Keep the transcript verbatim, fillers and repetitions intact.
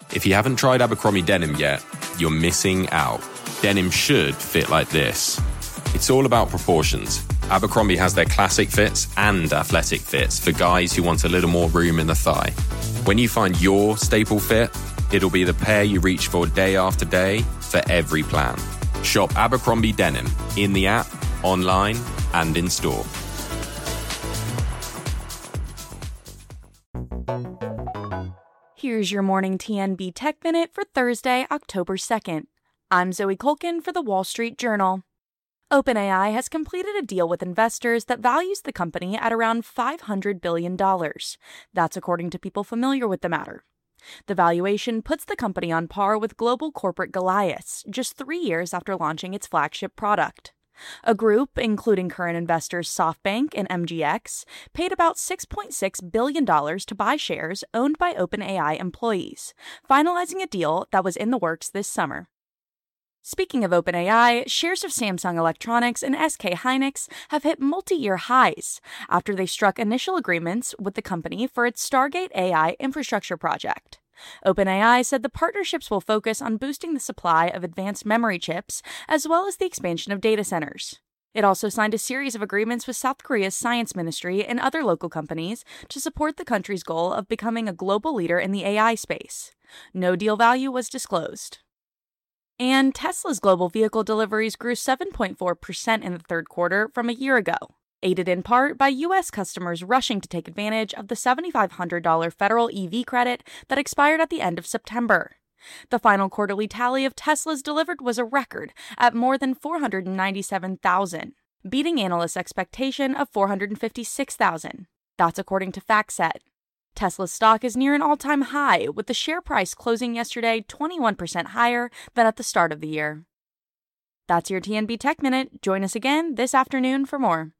If you haven't tried Abercrombie denim yet, you're missing out. Denim should fit like this. It's all about proportions. Abercrombie has their classic fits and athletic fits for guys who want a little more room in the thigh. When you find your staple fit, it'll be the pair you reach for day after day for every plan. Shop Abercrombie Denim in the app, online, and in store. Here's your morning T N B Tech Minute for Thursday, October second. I'm Zoe Kolkin for The Wall Street Journal. OpenAI has completed a deal with investors that values the company at around five hundred billion dollars. That's according to people familiar with the matter. The valuation puts the company on par with global corporate Goliaths just three years after launching its flagship product. A group, including current investors SoftBank and M G X, paid about six point six billion dollars to buy shares owned by OpenAI employees, finalizing a deal that was in the works this summer. Speaking of OpenAI, shares of Samsung Electronics and S K Hynix have hit multi-year highs after they struck initial agreements with the company for its Stargate A I infrastructure project. OpenAI said the partnerships will focus on boosting the supply of advanced memory chips as well as the expansion of data centers. It also signed a series of agreements with South Korea's science ministry and other local companies to support the country's goal of becoming a global leader in the A I space. No deal value was disclosed. And Tesla's global vehicle deliveries grew seven point four percent in the third quarter from a year ago, aided in part by U S customers rushing to take advantage of the seven thousand five hundred dollars federal E V credit that expired at the end of September. The final quarterly tally of Teslas delivered was a record at more than four hundred ninety-seven thousand, beating analysts' expectation of four hundred fifty-six thousand. That's according to FactSet. Tesla's stock is near an all-time high, with the share price closing yesterday twenty-one percent higher than at the start of the year. That's your T N B Tech Minute. Join us again this afternoon for more.